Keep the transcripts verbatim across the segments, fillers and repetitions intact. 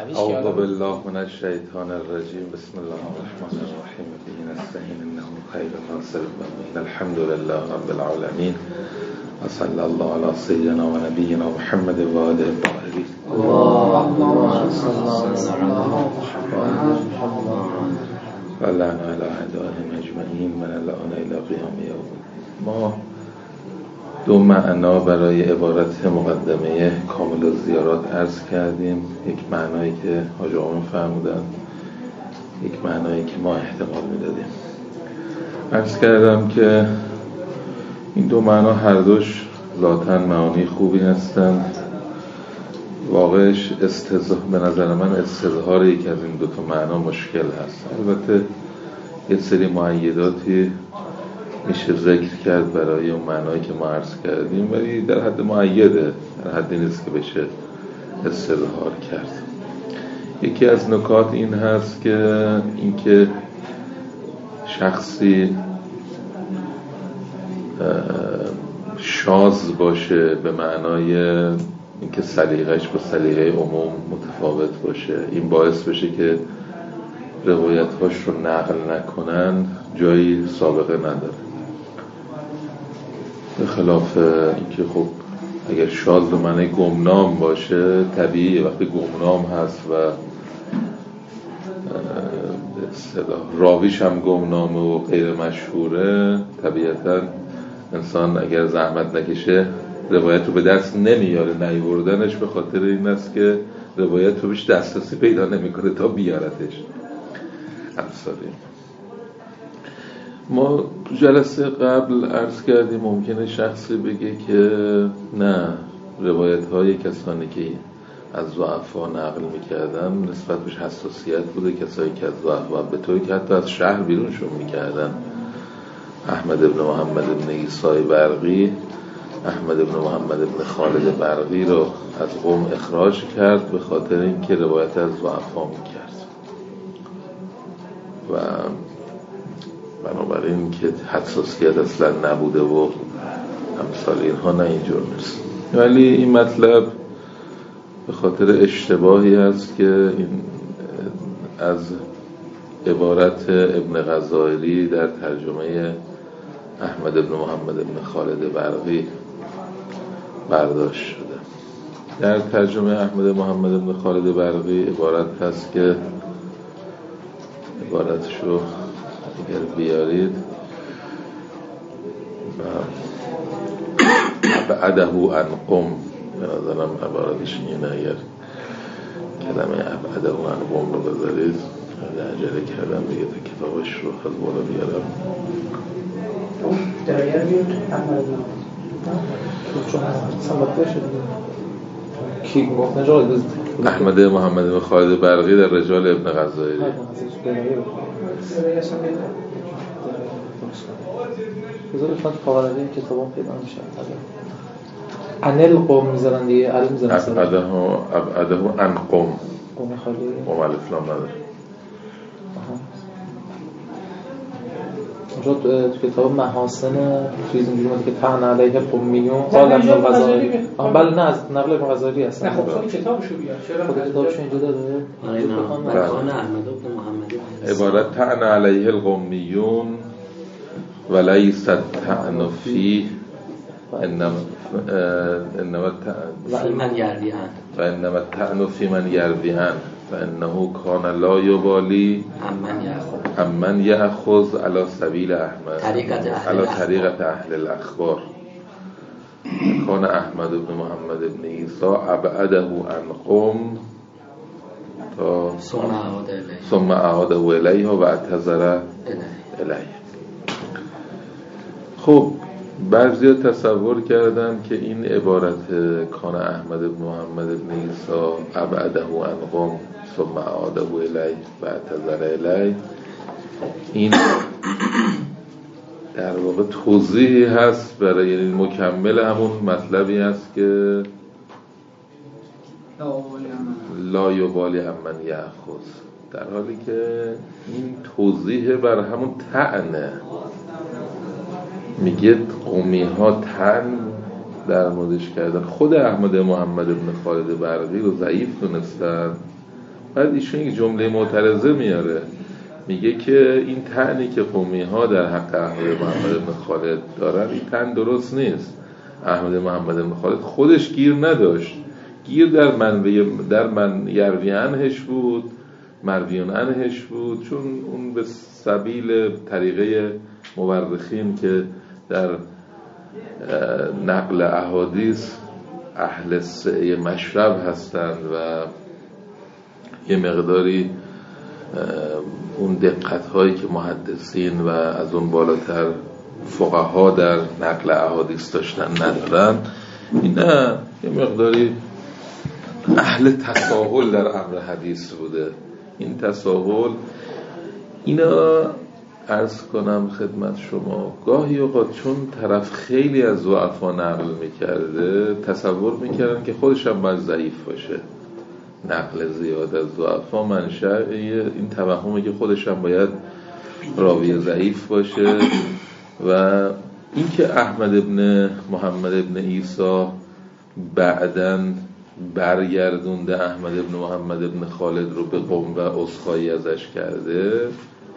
اعوذ بالله من الشیطان الرجیم بسم الله الرحمن الرحیم به نستعین انه خیر ناصر و الحمد لله رب العالمین و صلی الله علی سیدنا و نبینا محمد و آله الطاهرین. اللهم صل علی محمد و لعن علی اعدائهم اجمعین من الان الی قیام یوم. ما دو معنا برای عبارت مقدمه کامل الزیارات عرض کردیم. یک معنایی که حاج آقا فرمودن، یک معنایی که ما احتمال میدادیم. عرض کردم که این دو معنا هر دوش ذاتاً معانی خوبی هستند. واقعش استظهار، به نظر من استظهار یک از این دو تا معنا مشکل هست. البته یک سری مؤیداتی میشه ذکر کرد برای اون معنایی که ما عرض کردیم، ولی در حد مؤیده، در حدی نیست که بشه استظهار کرد. یکی از نکات این هست که اینکه شخصی شاذ باشه به معنای اینکه سلیقه‌اش با سلیقه عموم متفاوت باشه، این باعث بشه که روایت‌هاش رو نقل نکنن، جایی سابقه نداره. به خلاف اینکه خب اگر شاذ به معنی گمنام باشه، طبیعی وقتی گمنام هست و راویش هم گمنامه و غیر مشهوره، طبیعتا انسان اگر زحمت نکشه روایت رو به دست نمیاره. نیاوردنش به خاطر این است که روایت رو بهش دسترسی پیدا نمیکنه تا بیارتش. امثالی ما جلسه قبل عرض کردیم ممکنه شخصی بگه که نه، روایت های کسانی که از ضعفا نقل میکردن نسبت بهش حساسیت بوده، کسایی که از ضعفا به طوری که حتی از شهر بیرونشون میکردن. احمد ابن محمد ابن عیسی برقی احمد ابن محمد ابن خالد برقی رو از قوم اخراج کرد به خاطر اینکه روایت از ضعفا میکرد و بنابراین که حساسیت اصلا نبوده و امثال اینها، نه اینجور نیست. ولی این مطلب به خاطر اشتباهی است که این از عبارت ابن غزالی در ترجمه احمد ابن محمد ابن خالد برقی برداشت شده. در ترجمه احمد محمد ابن خالد برقی عبارت هست که عبارتشو اگر بیارید ابعده عن قم، به نظرم عبارتش اینه. اگر کلمه ابعده عن قم رو بذارید، عجله کردم دیگه تا کتابش رو از بالا بیارم. درایه بیاد احمد چون سنباته شده کی گفت نجال احمد محمد بن خالد برقی در رجال ابن غزالی. بذار بفرد پاورده این کتاب هم پیدا میشه. انل قوم میذارن دیگه، علم میذارن ابعده ابعده عن قوم، قوم خالی قوم الف لام نداره. اونجا تو کتاب محاسن چیز اینجوری اومده که طعن علیه قومیون قال ابن غزالی. آها بله، نه از نقل ابن غزالی هست. نه خب خود کتابشو بیار. چرا خود کتابشو اینجا داره؟ آره نه، مکان احمد بن محمد. عبارت طعن علیه القومیون ولیست طعن فیه انما انما فی من یرویان و انما طعن فی من یرویان فانه کان لا یبالی امن یاخذ امن یاخذ علی سبیل احمد طریقت اهل علی الاخبار طریقت اهل الاخبار. کان احمد بن محمد بن عیسی ابعده عن قوم تا ثم اعاده الیه و اعتذر الیه. خب بعضی تصور کردن که این عبارت کان احمد بن محمد بن عیسی ابعده عن قوم ثم اعاده الیه و اعتذر الیه، این در واقع توضیحی هست برای این مکمل همون مطلبی هست که لا یبالی امن یاخذ، در حالی که این توضیح بر همون طعنه. میگه قومی ها طعن در موردش کردن. خود احمد محمد ابن خالد برقی رو ضعیف دونستن بعد ایشون یک جمله معترضه میاره، میگه که این طعنی که قمی ها در حق احمد محمد بن خالد دارن این طعن درست نیست. احمد محمد بن خالد خودش گیر نداشت، گیر در منبع در من یروی عنهش بود، مرویون عنهش بود، چون اون به سبیل طریقه مورخین که در نقل احادیث اهل سعی مشرب هستند و یه مقداری اون دقت هایی که محدثین و از اون بالاتر فقها در نقل احادیث داشتن ندارن، اینا یه مقداری اهل تساهل در امر حدیث بوده. این تساهل اینا عرض کنم خدمت شما گاهی اوقات چون طرف خیلی از ضعفا نقل میکرده تصور میکردن که خودش هم باید ضعیف باشه. نقل زیاد از ضعفا منشأ این توهمه که خودش هم باید راوی ضعیف باشه. و اینکه احمد ابن محمد ابن عیسی بعداً برگردونده احمد ابن محمد ابن خالد رو به قم و عذرخواهی ازش کرده،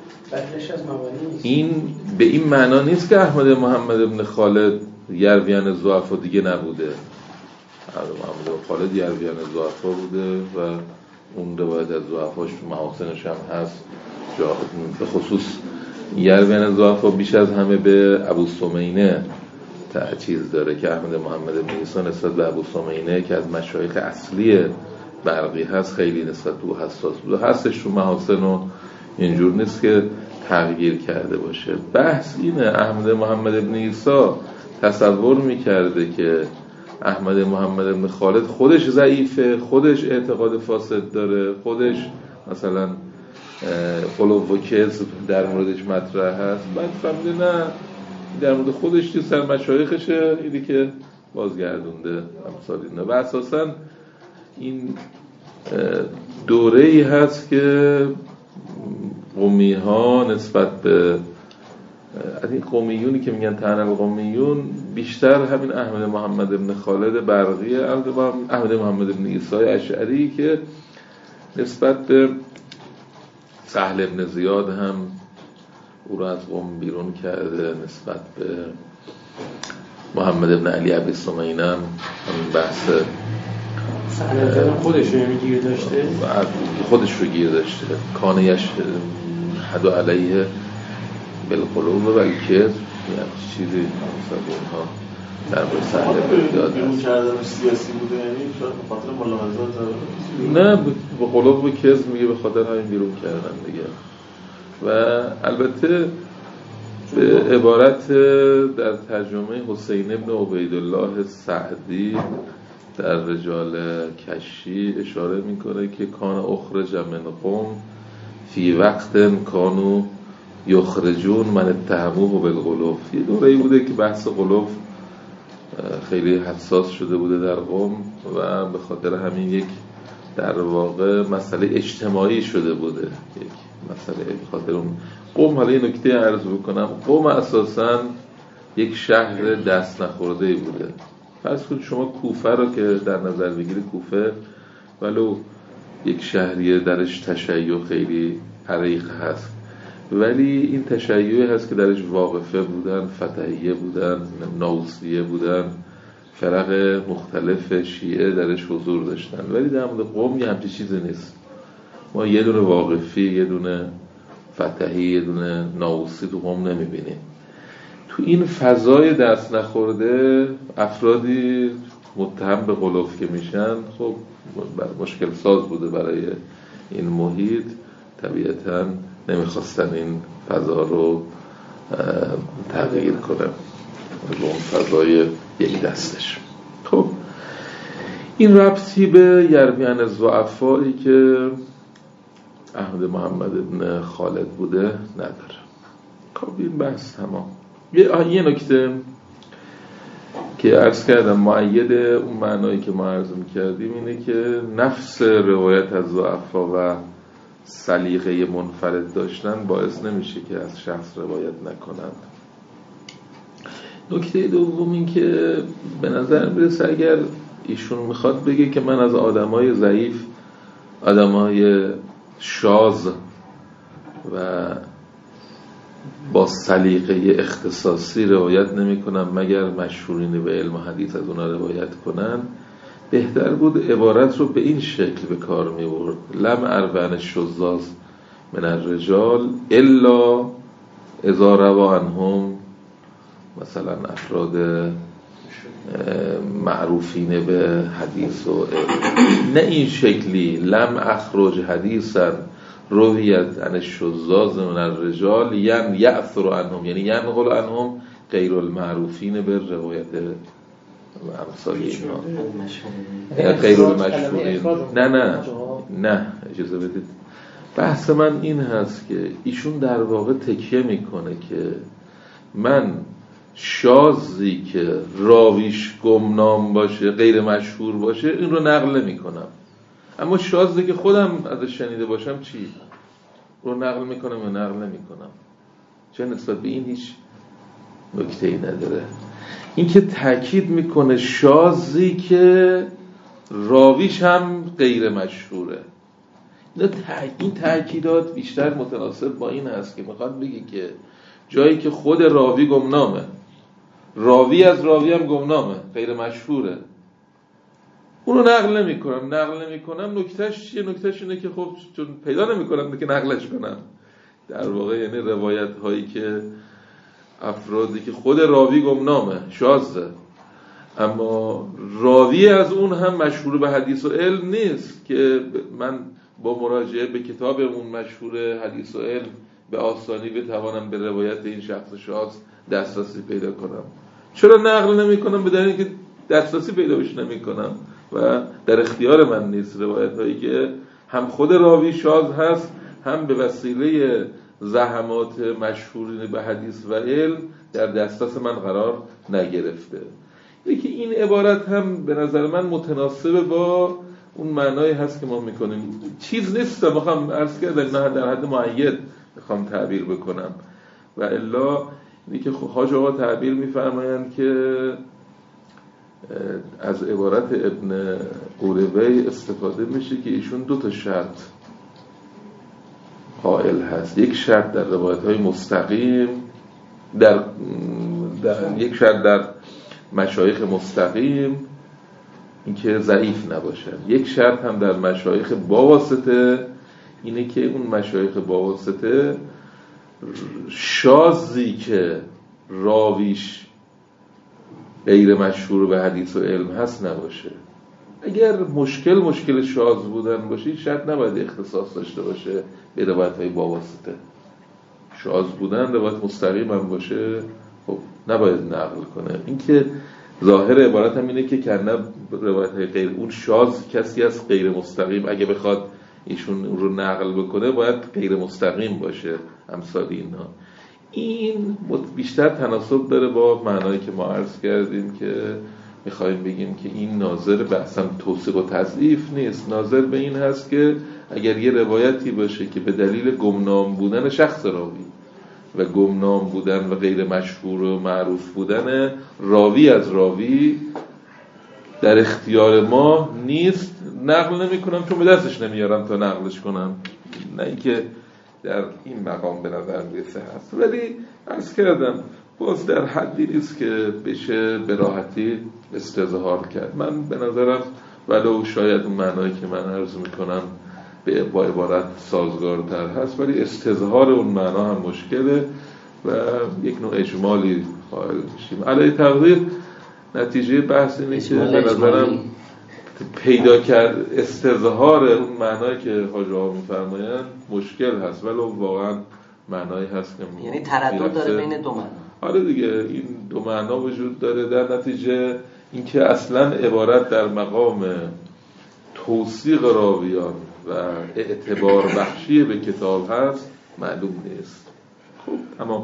این به این معنا نیست که احمد محمد ابن خالد یرویان ضعفا دیگه نبوده. احمد محمد ابن خالد یرویان ضعفا بوده و اون روایت از ضعفاش تو محاسنش هم هست. به خصوص یرویان ضعفا بیش از همه به ابو سمینه چیز داره که احمد محمد بن عیسی نسبت به ابو سمینه که از مشایخ اصلی برقی هست خیلی نسبت به او حساس بود. هستش تو محاسن و اینجور نیست که تغییر کرده باشه. بحث اینه احمد محمد بن عیسی تصور میکرده که احمد محمد بن خالد خودش ضعیفه، خودش اعتقاد فاسد داره، خودش مثلا قلوب و کذب در موردش مطرح هست. بعد فهمیده نه، در مورد خودش چیز سر مشایخشه، اینی که بازگردونده امثال اینا. و اساساً این دوره‌ای هست که قمی ها نسبت به این قمیونی که میگن طعن القمیون بیشتر همین احمد محمد بن خالد برقی، احمد محمد بن عیسی اشعری که نسبت به سهل ابن زیاد هم او را از قم بیرون کرده، نسبت به محمد ابن علی ابی سمینه هم همین بحث سهل خودش رو گیر داشته خودش رو گیر داشته کانیش حد علیه بالقلوب و الکذب، یعنی چیزی مثلا اونها در مورد سهل ابن زیاد بیرون کردنش سیاسی بوده، یعنی شاید به خاطر ملاحظات نه به قلوب و کذب میگه به خاطر همین بیرون کردن دیگه. و البته به عبارت در ترجمه حسین ابن عبیدالله سعدی در رجال کشی اشاره میکنه که کان اخرج من قم فی وقت کانو یخرجون من اتهموه بالقلوب. یه دوره‌ای بوده که بحث قلوب خیلی حساس شده بوده در قم و به خاطر همین یک در واقع مسئله اجتماعی شده بوده، یک مسئله به خاطر اون قم. حالا یه نکته عرض بکنم، قم اساساً یک شهر دست نخورده بوده. فرض کنید شما کوفه رو که در نظر بگیرید، کوفه ولو یک شهریه درش تشیع خیلی عریق هست، ولی این تشیعی هست که درش واقفه بودن، فتحیه بودن، نوسیه بودن، فرق مختلف شیعه درش حضور داشتن. ولی در مورد قم یه همچین چیزی نیست. ما یه دونه واقفی، یه دونه فتحی، یه دونه نوسی تو قم نمیبینیم. تو این فضای دست نخورده افرادی متهم به غلوف که میشن، خب مشکل ساز بوده برای این محیط، طبیعتاً نمیخواستن این فضا رو تغییر کنه به اون فضای یک دستش. خب این ربطی به یرویان ضعفایی که احمد محمد بن خالد بوده نداره. خب این بحث تمام. یه, یه نکته که عرض کردم مؤید اون معنایی که ما عرض میکردیم اینه که نفس روایت از ضعفا و سلیقه منفرد داشتن باعث نمیشه که از شخص روایت نکنند. نکته دوم این که به نظر میرسه اگر ایشون میخواد بگه که من از آدمای ضعیف آدمای شاذ و با سلیقه اختصاصی روایت نمی کنن مگر مشهورین به علم و حدیث از اونا روایت کنن، بهتر بود عبارت رو به این شکل به کار می برد: لم اربعن شذاذ من الرجال الا اذا روى عنهم مثلا افراد معروفین به حدیث و علم. نه این شکلی لم اخرج حدیثا رویت عن الشذاذ من الرجال ین یأثر عنهم، یعنی ینقل عنهم غیر المعروفین به روایت امثال اینا غیر المشهورین. نه نه نه اجازه بدید، بحث من این هست که ایشون در واقع تکیه میکنه که من شاذی که راویش گمنام باشه، غیر مشهور باشه، این رو نقل نمی کنم، اما شاذی که خودم ازش شنیده باشم چی؟ رو نقل میکنم یا نقل نمی کنم؟ چه نسبت به این هیچ نکته‌ای نداره. این که تأکید میکنه شاذی که راویش هم غیر مشهوره، این تأکیدات بیشتر متناسب با این هست که میخواد بگی که جایی که خود راوی گمنامه، راوی از راوی هم گمنامه، غیر مشهوره، اونو نقل نمی کنم. نقل نمی کنم نکتهش چیه؟ نکتهش اینه که خب چون پیدا نمی کنم که نقلش کنم. در واقع یعنی روایت هایی که افرادی که خود راوی گمنامه، شاذه، اما راوی از اون هم مشهور به حدیث و علم نیست که من با مراجعه به کتابمون مشهور حدیث و علم به آسانی بتوانم به روایت این شخص شاذ دسترسی پیدا کنم. چرا نقل نمی کنم؟ به دلیل اینکه دسترسی پیداش نمی کنم و در اختیار من نیست. روایت هایی که هم خود راوی شاذ هست، هم به وسیله زحمات مشهورین به حدیث و علم در دسترس من قرار نگرفته. یکی این عبارت هم به نظر من متناسب با اون معنایی هست که ما میکنیم. چیز نیست، میخوام عرض کردم نه در حد معید میخوام تعبیر بکنم و الا اینی که حاج آقا تعبیر میفرمایند که از عبارت ابن قوروی استفاده میشه که ایشون دو تا شرط قائل هست. یک شرط در روایت های مستقیم، در, در یک شرط در مشایخ مستقیم اینکه ضعیف نباشن، یک شرط هم در مشایخ با واسطه اینه که اون مشایخ با واسطه شاذی که راویش غیر مشهور به حدیث و علم هست نباشه. اگر مشکل مشکل شاذ بودن باشه شرط نباید اختصاص داشته باشه به روایت های با واسطه. شاذ بودن روایت مستقیم هم باشه خب نباید نقل کنه. این که ظاهر عبارت هم اینه که کنه روایت های غیر اون شاذ کسی از غیر مستقیم اگه بخواد ایشون اون رو نقل بکنه باید غیر مستقیم باشه امثال اینا. این بیشتر تناسب داره با معنایی که ما عرض کردیم که میخوایم بگیم که این ناظر به اصلا توثیق و تضعیف نیست، ناظر به این هست که اگر یه روایتی باشه که به دلیل گمنام بودن شخص راوی و گمنام بودن و غیر مشهور و معروف بودن راوی از راوی در اختیار ما نیست، نقل نمی کنم چون به دستش نمیارم تا نقلش کنم، نه اینکه در این مقام به نظر میرسه هست. ولی عرض کردم باز در حدی نیست که بشه به راحتی استظهار کرد. من به نظرم ولو شاید اون معنایی که من عرض میکنم به با عبارت سازگارتر هست، ولی استظهار اون معنا هم مشکله و یک نوع اجمالی قائل میشیم. علی تقدیر نتیجه بحث اینه که به نظرم پیدا کرد استظهار اون معنایی که حاج آقا میفرمایند مشکل هست، ولی واقعا معنایی هست که یعنی تردد داره بین دو معنا. آره دیگه این دو معنا وجود داره. در نتیجه اینکه اصلا عبارت در مقام توثیق راویان و اعتبار بخشی به کتاب هست معلوم نیست. خب اما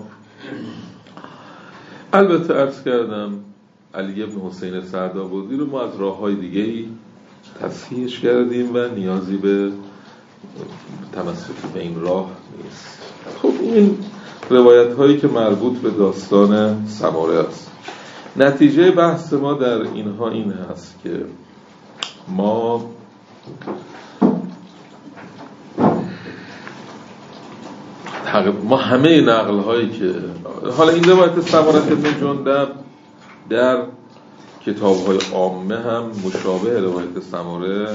البته عرض کردم علی ابن حسین سعدآبادی رو ما از راه‌های دیگه‌ای تصحیحش کردیم و نیازی به تمسک به این راه نیست. خب این روایت هایی که مربوط به داستان سماره است. نتیجه بحث ما در اینها این هست که ما ما همه نقل هایی که حالا این روایت سمرة بن جندب در کتاب های عامه هم مشابه روایت سمره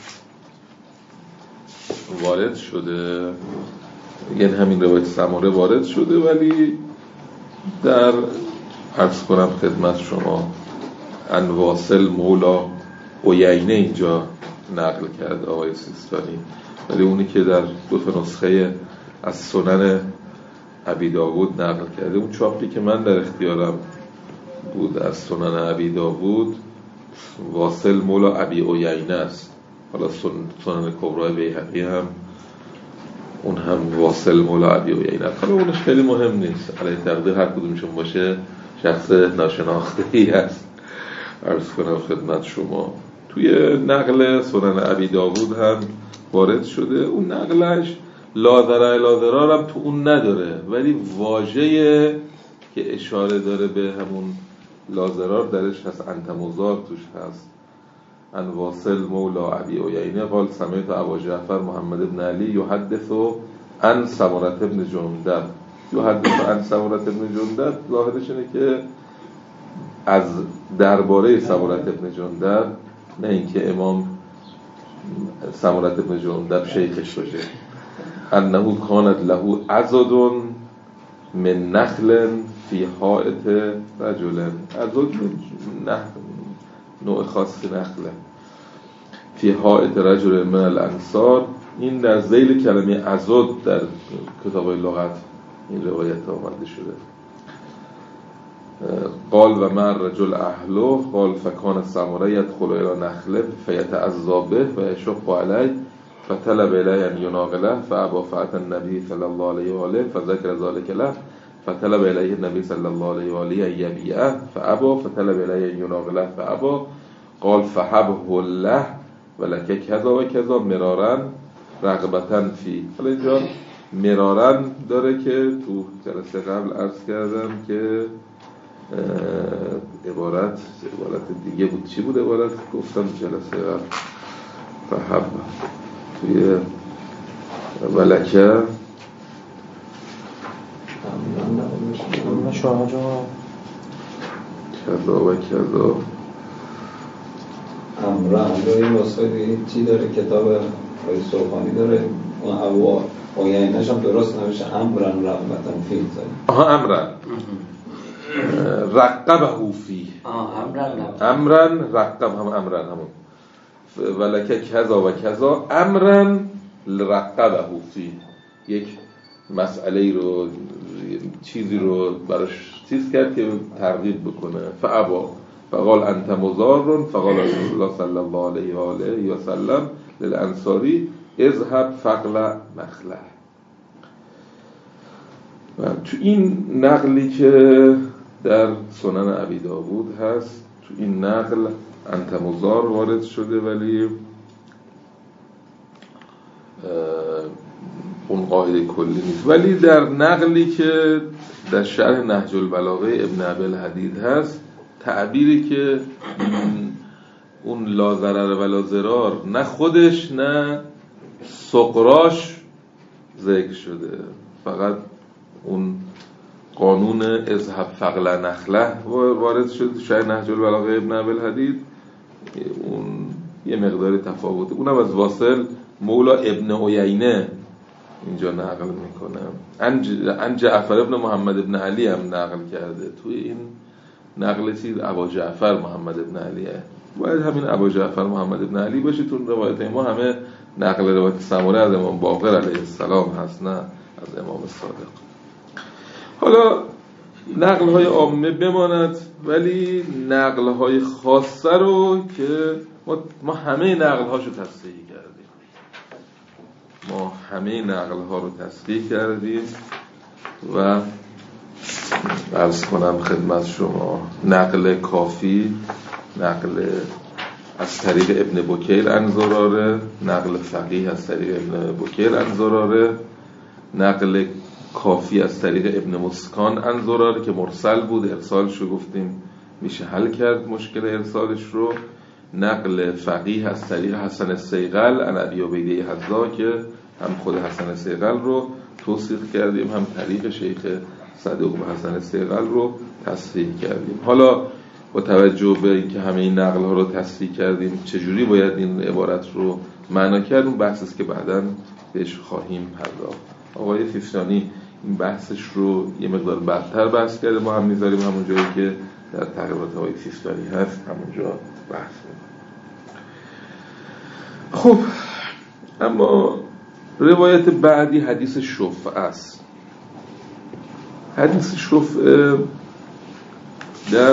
وارد شده، یعنی همین روایت سمره وارد شده، ولی در عرض کنم خدمت شما ان واصل مولا عیینه اینجا نقل کرده آقای سیستانی، ولی اونی که در دو تا نسخه از سنن ابی داوود نقل کرده، اون چاپی که من در اختیارم بود از سنن ابی داوود واصل مولا ابی عیینه است. حالا سنن کبرای بیهقی هم اون هم واصل مولا ابی عیینه است. حالا اونش خیلی مهم نیست، علیه تقدیر هر کدومشون باشه شخص ناشناخته‌ای است. عرض کنم خدمت شما توی نقل سنن ابی داوود هم وارد شده، اون نقلش لادرای لادرار هم تو اون نداره، ولی واژه که اشاره داره به همون لازرار درش هست، انتموزار توش هست. ان واصل مولا ابی عیینه قال سمعت ابا جعفر محمد بن علی یحدث عن سمرة بن جندب. یحدث عن سمرة بن جندب ظاهرش اینه که از درباره سمرة بن جندب، نه اینکه امام سمرة بن جندب شیخش باشه. انه کانت له عضد من نخل فی حائط رجل. عضد نوع خاصی نخله فی حائط رجل من الانصار. این در ذیل کلمه عضد در کتاب‌های لغت این روایت آمده شده. قال و مع الرجل اهله قال فکان سمره یدخل الى نخله فیتعذا به و یشق علیه فطلب الیه ان یناقله فابا فاتى النبی صلی الله علیه و آله فذکر ذلك له فطلب الیه النبی صلی الله علیه و آله ان یبیعه فابا فطلب الیه ان یناقله فابا قال فحبه الله ولک کذا و کذا مرارا رغبتا فی. حالا اینجا مرارا داره که تو جلسه قبل عرض کردم که عبارت عبارت دیگه بود. چی بود عبارت؟ گفتم جلسه قبل فحب توی ولکه کذا و کذا امره همجایی واسه چی داره کتاب آقای سرخانی داره اون ابو عیینه‌ش هم درست نوشته امرن رغبتا فی. آها امرن رقبه فی امرن رقب هم امرن همون ولکه کذا و کذا امرن رقبه فی. یک مسئله رو چیزی رو براش چیز کرد که ترغیب بکنه. فابا فقال انت مضار فقال رسول الله صلی الله علیه و آله و سلم للانصاری اذهب فقل نخله. تو این نقلی که در سنن ابی داوود هست، تو این نقل انتموزار وارد شده، ولی اون قاعده کلی نیست. ولی در نقلی که در شرح نهج البلاغه ابن ابی الحدید هست، تعبیری که اون لا ضرر ولا ضرار نه خودش نه سقراش ذکر شده، فقط اون قانون اذهب فقل نخله وارد شد. شرح نهج البلاغه ابن ابی الحدید اون یه مقدار تفاوته. اونم از واصل مولا ابن عیینه اینجا نقل میکنه. ان جعفر ابن محمد ابن علی هم نقل کرده. توی این نقل چیز ابا جعفر محمد ابن علیه، باید همین ابا جعفر محمد ابن علی باشه. تو روایت ما همه نقل روایت سمره از امام باقر علیه السلام هست، نه از امام صادق. حالا نقل های عامه بماند، ولی نقل های خاصه رو که ما, ما همه نقل هاشو تصحیح کردیم ما همه نقل ها رو تصحیح کردیم و عرض کنم خدمت شما نقل کافی، نقل از طریق ابن بکیر عن زراره، نقل فقیه از طریق ابن بکیر عن زراره، نقل کافی از طریق ابن مسکان عن زراره که مرسل بود، ارسالش رو گفتیم میشه حل کرد مشکل ارسالش رو، نقل فقیه از طریق حسن الصیقل عن ابی عبیده حذا که هم خود حسن صیقل رو توصیف کردیم، هم طریق شیخ صدوق و حسن صیقل رو تصحیح کردیم. حالا با توجه به اینکه همه این نقل ها رو تصحیح کردیم چجوری باید این عبارت رو معنا کرد، اون بحث است که بعداً بهش خواهیم پرداخت. آقای سیستانی این بحثش رو یه مقدار بعدتر بحث کرده، ما هم میذاریم همون جایی که در تقریبات آقای سیستانی هست همونجا بحث می‌کنیم. خب اما روایت بعدی حدیث شفعه است. حدیث شفعه در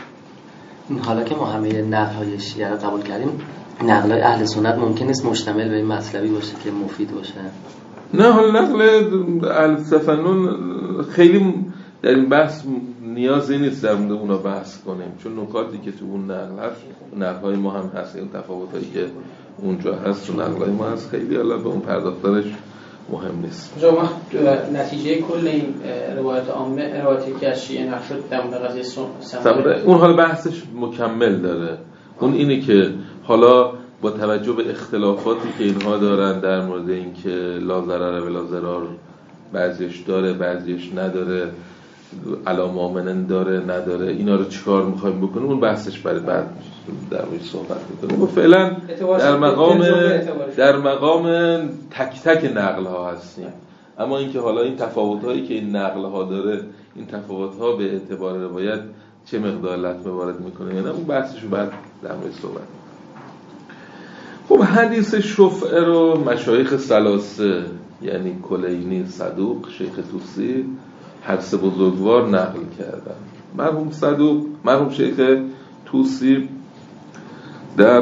حالا که ما همه نقل‌های شیعه رو قبول کردیم، نقل‌های اهل سنت ممکن است مشتمل به این مطلبی باشه که مفید باشه؟ نه، حالا نقل اهل تفنن خیلی در این بحث نیازی نیست در مورد اونا بحث کنیم، چون نکاتی که تو اون نقل هست نقل‌های ما هم هست، این تفاوتایی که اونجا هست تو نقل‌های ما هست، خیلی حالا به اون پرداختنش مهم نیست. شما نتیجه کل این روایت عامه روایتی که از شیعه نقل شد در مورد قضیه سمره اون حالا بحثش مکمل داره. اون اینه که حالا با توجه به اختلافاتی که اینها دارن در مورد اینکه لا ضرر و لا ضرار بعضیش داره بعضیش نداره، علا مؤمنن داره نداره، اینا رو چیکار می‌خوایم بکنیم، اون بحثش برای بعد در موردش صحبت می‌کنیم. ما فعلا در مقام در مقام تک تک نقل ها هستیم، اما اینکه حالا این تفاوت‌هایی که این نقل ها داره، این تفاوت‌ها به اعتبار روایت چه مقدار لطمه وارد می‌کنه یا نه، اون بحثش رو بعد در موردش صحبت می‌کنیم. خب حدیث شفعه رو مشایخ ثلاثه یعنی کلینی، صدوق، شیخ توسی هر سه بزرگوار نقل کردن. مرحوم صدوق، مرحوم شیخ توسی در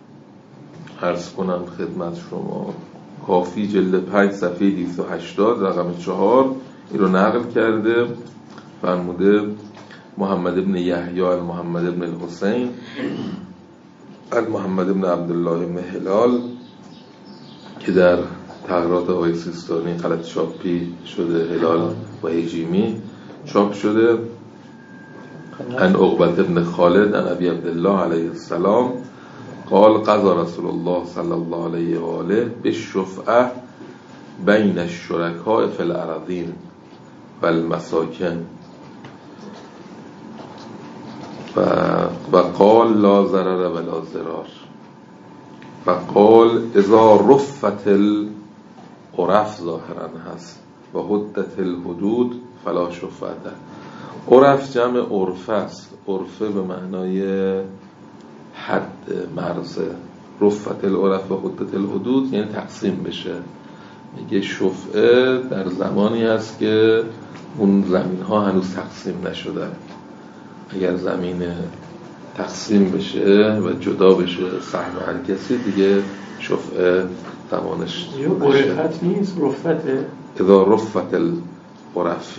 عرض کنم خدمت شما کافی جلد پنج صفحه دویست و هشتاد رقم چهار این رو نقل کرده، فرموده محمد ابن یحیی المحمد ابن الحسین المحمد ابن عبدالله ابن هلال که در تقریرات آقای سیستانی غلط چاپی شده، هلال و هجیمی چاپ شده، ان عقبة ابن خالد ان ابی عبدالله علیه السلام قال قضى رسول الله صلی الله علیه و آله بالشفعه بین الشرکاء فی الارضین و المساکن و قال لا ضرر ولا ضرار و قال اذا رفت العرف ظاهرا هست و حدت الحدود فلا شفعه. عرف جمع عرفه است، عرفه به معنای حد مرز، رفت العرف و حدت الحدود یعنی تقسیم بشه. میگه شفعه در زمانی هست که اون زمین ها هنوز تقسیم نشدن. اگر زمین تقسیم بشه و جدا بشه سهم هر کسی، دیگه شفعه زمانش عرفت نیست، رفته. اذا رفت العرف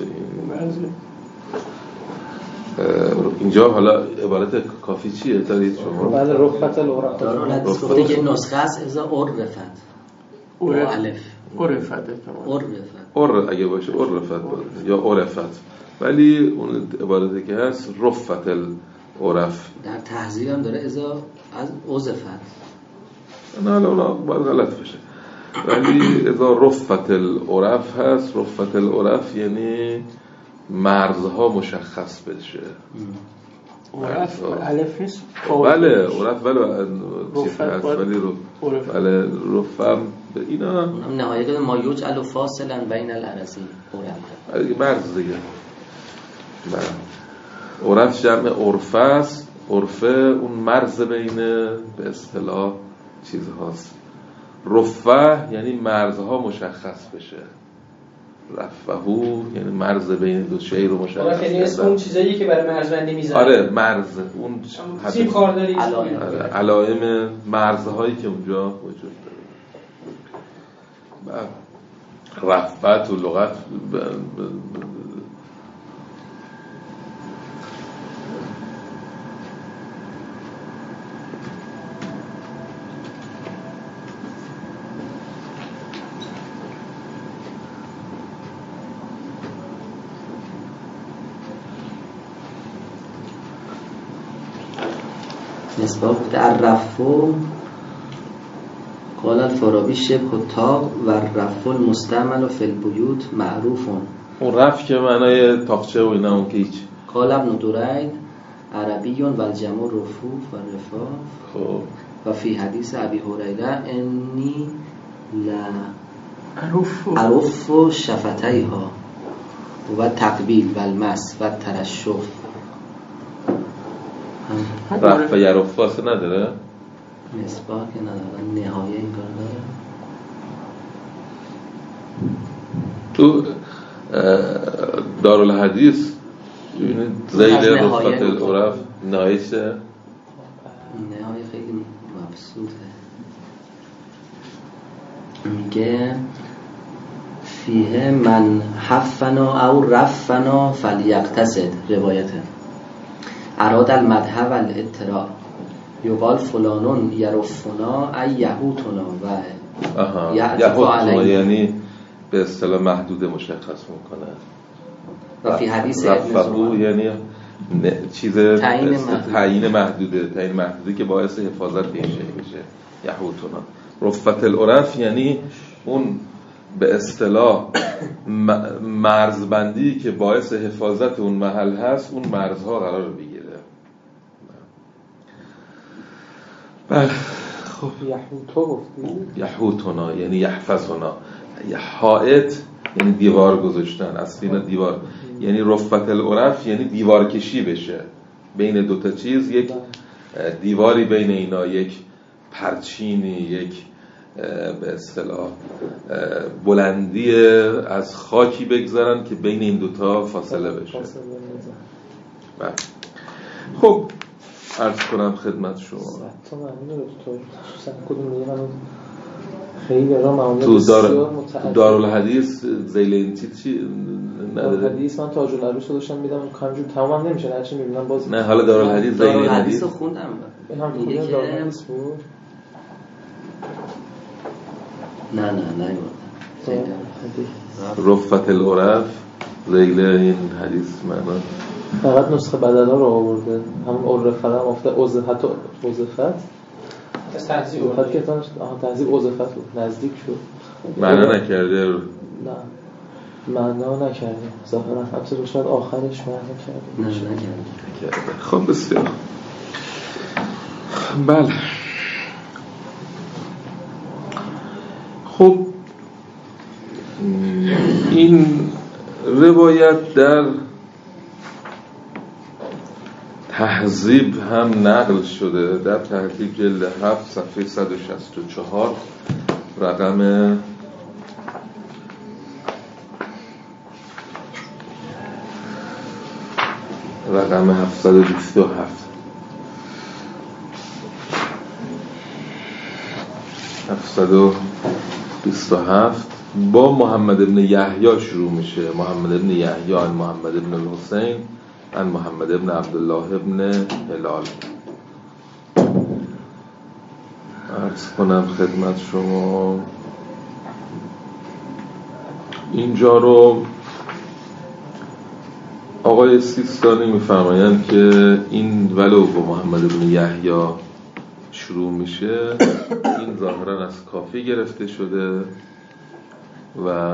اینجا حالا عبارت کافی چیه دارید شما؟ بله رفت العرف دارون حدیث گفته که نسخه است اذا عرفت با الف عرفت عرفت عر اگه باشه عرفت باشه یا عرفت، ولی اون عبارتی که هست رفت العرف. در تحذیر هم داره اذا از عزفت، نه حالا اونا باید غلط بشه، ولی اذا رفت العرف هست. رفت العرف یعنی مرزها مشخص بشه. عرف الف نیست؟ بله عرف ولی چیز هست، ولی بله رفم به اینا نهایت ما یجعل فاصلا بین الارضین عرف مرز دیگه. عرف جمع عرفه است، عرفه اون مرز بین به اصطلاح چیز هاست. رفه یعنی مرزها مشخص بشه، رفهو یعنی مرز بین دو شی رو مشخص کنه. یعنی اسم اون چیزایی که برای مرزبندی میذاره. آره مرز، اون سیم خارداری علائم مرزهایی که اونجا وجود داره. رفعت و لغت ب... ب... ب... نسبت در رفو قال الفارابی شبه الطاق و رفع المستعمل فی البیوت معروفون. اون رفع که معنای تاقچه و اینا اون که هیچ. قال ابن درید عربیون و الجمع رفوف و رفاف. خب و فی حدیث ابی هریره انی لا عرف شفتیها و تقبیل و المس و ترشف. رفع و یرف واسه نداره؟ نسبت که نداره، نهایه این کار داره. تو دارالحدیث ببینید زیل رفعت العرف نهایه چه؟ نهایه خیلی مبسوطه. میگه فیه من حفنا او رفنا فلیقتصد. روایته اراد المدح و الاطراء یقال فلانون یرفنا ای یهوتنا و یهوتنا یعنی به اصطلاح محدود مشخص میکنه. و فی حدیث ابن یعنی چیز تعیین محدوده، تعیین محدوده که باعث حفاظت به این شیء میشه. یهوتنا. رفعت العرف یعنی اون به اصطلاح مرزبندی که باعث حفاظت اون محل هست، اون مرزها قرار بگیره. بله خب یحوتو گفتی؟ یحوتنا یعنی یحفظنا. حائط یعنی دیوار گذاشتن، اصلی نه دیوار. یعنی رفعت العرف یعنی دیوار کشی بشه بین دوتا چیز، یک دیواری بین اینا، یک پرچینی، یک به اصطلاح بلندی از خاکی بگذارن که بین این دوتا فاصله بشه. بله خب عرض کنم خدمت شما تو معنی رو تو کدوم میگه من خیلی را معامله تو بسیار متعدد. دارالحدیث زیل این چیز چی نداره؟ دارالحدیث من تاج العروس رو داشتم میدم کامجور تمام نمیشه، هرچی میبینم باز نه. حالا دارالحدیث زیل این حدیث رو خوندم. میگه که دارالحدیث بود. نه نه نه رفعت العرف زیل این حدیث معنا فقط نسخه بدلا رو آورده، همون عرفه هم افته اوز حتی اوزفت تهذیب اوزفت که تانش تهذیب اوزفت بود، نزدیک شد. معنا نکرده. نه معنا نکرده ظاهرا، حتی رو شاید آخرش معنا کرده. نه نکرده. خب بسیار بله. خب این روایت در تهذیب هم نقل شده، در تهذیب جلد هفت صفحه صد و شصت و چهار رقم رقم هفتصد و بیست و هفت هفتصد و بیست و هفت با محمد ابن یحیی شروع میشه. محمد ابن یحیی عن محمد ابن الحسین عن محمد ابن عبدالله ابن هلال. عرض کنم خدمت شما اینجا رو آقای سیستانی میفرمایند که این ولو با محمد ابن یحیی شروع میشه، این ظاهرا از کافی گرفته شده و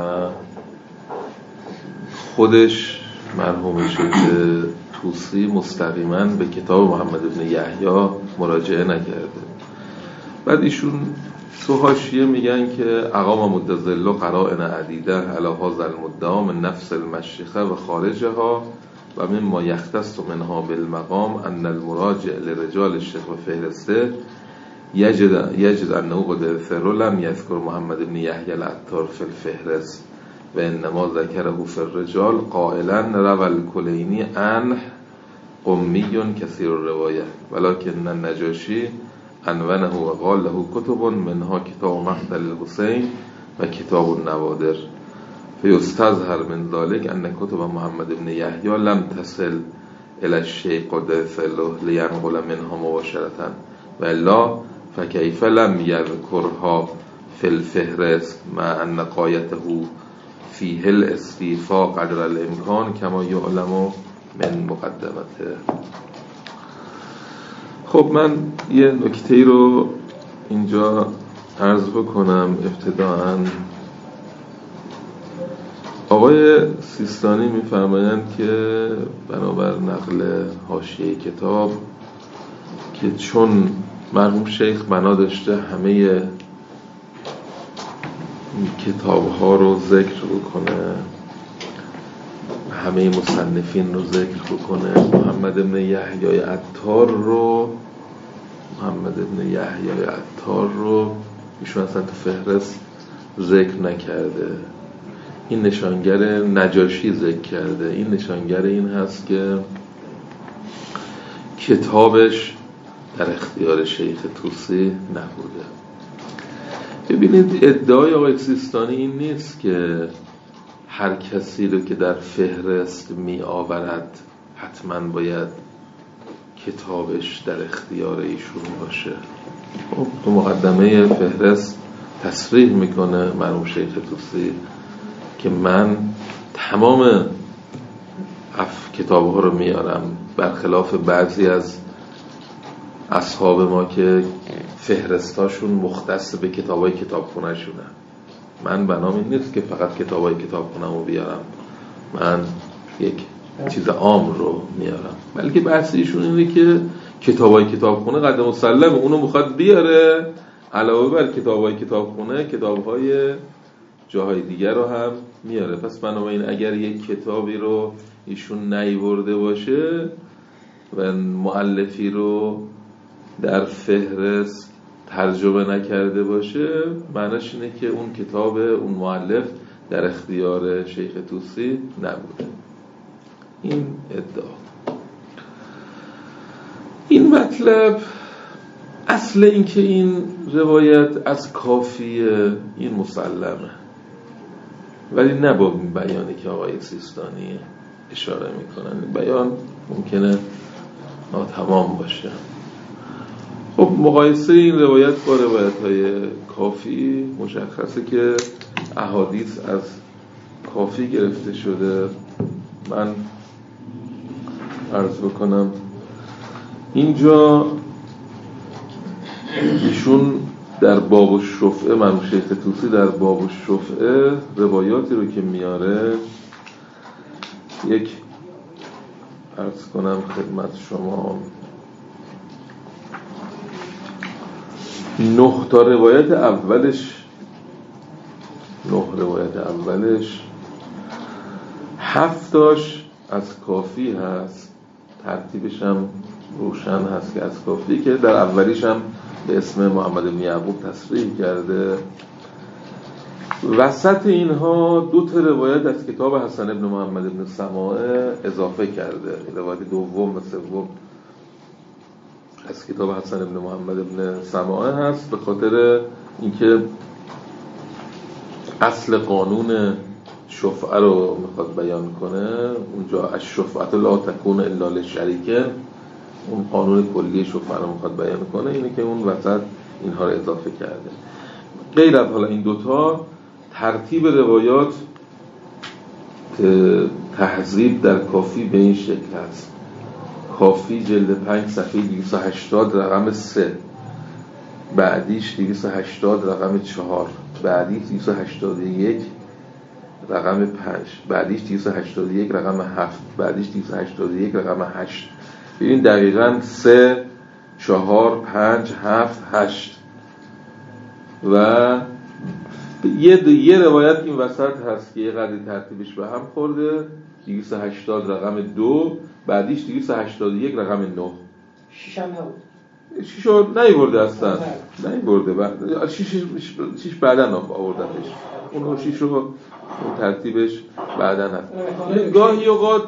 خودش مرحوم شیخ طوسی مستقیما به کتاب محمد ابن یحیی مراجعه نکرده. بعد ایشون تو حاشیه میگن که اقام مدظل قرائن عدیده علی هذا المدعا من نفس المشیخه و خارجها و مما یختص منها بالمقام ان المراجع لرجال الشیخ و فهرسته یجد یجد انه قد ذکر لم یذکر محمد ابن یحیی العطار فی الفهرست و انما ذکره فی الرجال قائلا روى الکلینی عنه قمی کثیر الروایه ولکن النجاشی عنونه و قال له کتب منها کتاب مقتل الحسین و کتاب النوادر فیستظهر من ذلك ان کتب محمد ابن یحیی لم تصل الى الشیخ قدس له لینقل منها مباشرة و الا فکیف لم یذکرها فی الفهرست مع ان قایته فیه الاستیفاء قدر الامکان کما یعلم من مقدمته. خب من یه نکته رو اینجا عرض بکنم ابتداءً آقای سیستانی می‌فرمایند که بنابر نقل حاشیه کتاب که چون مرحوم شیخ بنا داشته همه کتاب‌ها رو ذکر بکنه، همه مصنفین رو ذکر بکنه، محمد بن یحیی عطار رو محمد بن یحیی عطار رو ایشون اصلا تو فهرست ذکر نکرده. این نشانگر نجاشی ذکر کرده. این نشانگر این هست که کتابش در اختیار شیخ طوسی نبوده. ببینید ادعای آقای سیستانی این نیست که هر کسی رو که در فهرست می آورد حتما باید کتابش در اختیار ایشون باشه. خب تو مقدمه فهرست تصریح میکنه مرحوم شیخ طوسی که من تمام اف کتاب ها رو میارم، برخلاف بعضی از اصحاب ما که فهرستاشون مختص به کتابای کتابخونه شونه. من بنام این نیست که فقط کتابای کتابخونه رو بیارم، من یک چیز عام رو میارم، بلکه بحث ایشون اینه که کتابای کتابخونه قد مسلم اونو میخواد بیاره، علاوه بر کتابای کتابخونه کتابهای جاهای دیگر رو هم میاره. پس بنابراین اگر یک کتابی رو ایشون نیورده باشه و مؤلفی رو در فهرست ترجمه نکرده باشه، معناش اینه که اون کتاب اون مؤلف در اختیار شیخ طوسی نبوده. این ادعا، این مطلب، اصل این که این روایت از کافیه این مسلمه، ولی نه با بیانی که آقای سیستانی اشاره میکنن. بیان ممکنه ناتمام باشه. خب مقایسه این روایت با روایت های کافی مشخصه که احادیث از کافی گرفته شده. من عرض بکنم اینجا ایشون در باب الشفعه، مرحوم شیخ طوسی در باب الشفعه روایاتی رو که میاره، یک عرض کنم خدمت شما نه تا روایت اولش نه روایت اولش هفتاش از کافی هست، ترتیبش هم روشن هست که از کافی، که در اولیش هم به اسم محمد بن یعقوب تصریح کرده. وسط اینها دو تا روایت از کتاب حسن بن محمد بن سماعه اضافه کرده. روایت دوم و سوم از کتاب حسن بن محمد بن سماعه هست به خاطر اینکه اصل قانون شفعه رو میخواد بیان کنه. اونجا الشفعه لا تکون الا للشریک، اون قانون کلی شفعه رو میخواد بیان کنه، اینه که اون وسط اینها رو اضافه کرده. غیر از حالا این دوتا، ترتیب روایات تهذیب در کافی به این شکل هست: کافی جلد پنج صفحه دویست و هشتاد رقم سه، بعدیش دویست و هشتاد رقم چهار، بعدیش دویست و هشتاد و یک رقم پنج، بعدیش دویست و هشتاد و یک رقم هفت، بعدیش دویست و هشتاد و یک رقم هشت. ببین دقیقاً سه، چهار، پنج، هفت، هشت و یه یه روایت این وسط هست که یه قدری ترتیبش به هم خورده، دویست و هشتاد رقم دو، بعدیش دویست و هشتاد و یک رقم نه. شیش هم نبود، شیش رو نیورده اصلا، نیورده بعد شیش شیش بعدن آوردنش، اون شیش رو ترتیبش بعدن هست. گاهی اوقات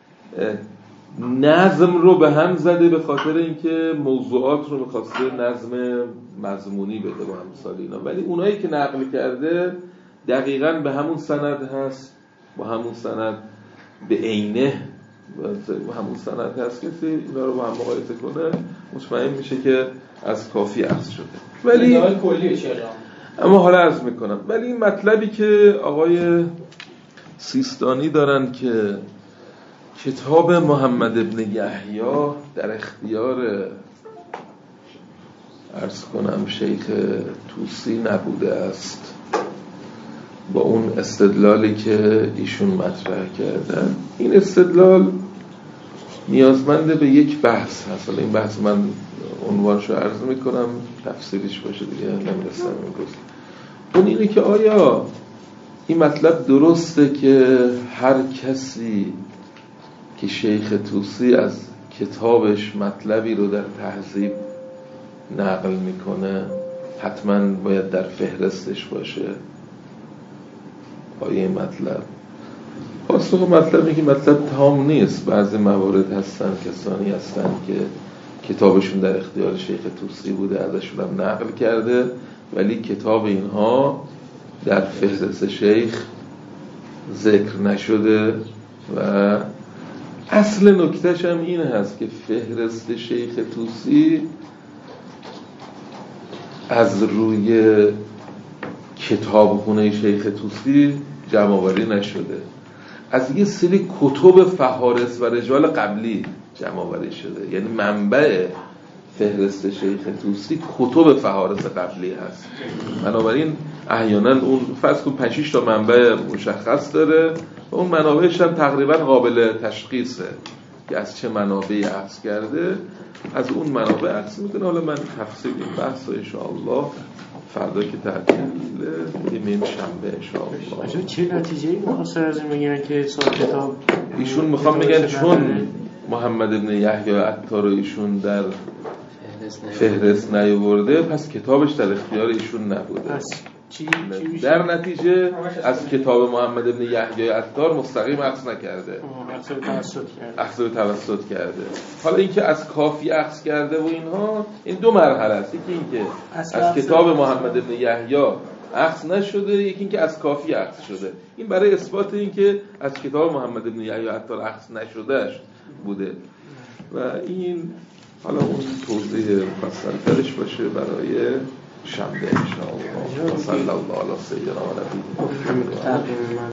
نظم رو به هم زده به خاطر اینکه موضوعات رو می‌خواسته نظم مضمونی بده با امثال اینا، ولی اونایی که نقل کرده دقیقاً به همون سند هست، با همون سند به عینه با همون سند هست. کسی اینا رو با هم مقایسه کنه مطمئن میشه که از کافی عرض شده. ولی کلی چرا؟ اما حالا عرض میکنم، ولی این مطلبی که آقای سیستانی دارن که کتاب محمد بن یحیی در اختیار عرض کنم شیخ طوسی نبوده است با اون استدلالی که ایشون مطرح کردن. این استدلال نیازمنده به یک بحث هست. حالا این بحث من عنوانشو عرض میکنم، تفسیریش باشه دیگه نمیرسم امروز. اون اینه که آیا این مطلب درسته که هر کسی که شیخ طوسی از کتابش مطلبی رو در تهذیب نقل میکنه حتما باید در فهرستش باشه؟ آیا این مطلب پاسخ مطلبی که مطلب تام نیست. بعضی موارد هستن کسانی هستن که کتابشون در اختیار شیخ طوسی بوده ازشون هم نقل کرده ولی کتاب اینها در فهرست شیخ ذکر نشده و اصل نکتهش هم این هست که فهرست شیخ طوسی از روی کتابخونه شیخ طوسی جمع‌آوری نشده، از یه سری کتب فهارس و رجال قبلی جمع‌آوری شده. یعنی منبع فهرست شیخ طوسی کتب فهارس قبلی هست. بنابراین احیانا اون فرض کن پنج شش تا منبع مشخص داره و اون منابعش هم تقریبا قابل تشخیصه که از چه منابعی اخذ کرده، از اون منابع اخذ میکنه. حالا من تفصیل این بحث رو انشاءالله فردا که تعطیله میدیم شنبه انشاءالله. چه نتیجه‌ای مختصر از این میگن که صاحب کتاب ایشون میخوام میگن چون محمد ابن یحیی عطار ایشون در فهرست نیاورده پس کتابش در اختیار ایشون نبوده. پس چی در نتیجه از کتاب محمد ابن یحیی عطار مستقیم اخذ نکرده، اخذ توسط کرده اخذ توسط کرده. حالا اینکه از کافی اخذ کرده و اینها این دو مرحله است. یکی اینکه از کتاب محمد ابن یحیی اخذ نشده، یکی اینکه از کافی اخذ شده. این برای اثبات اینکه از کتاب محمد ابن یحیی عطار اخذ نشدهش بوده و این حالا اون توضیح مفصل ترش باشه برای شنبه انشاءالله. صلی الله علی سیدنا و نبینا محمد.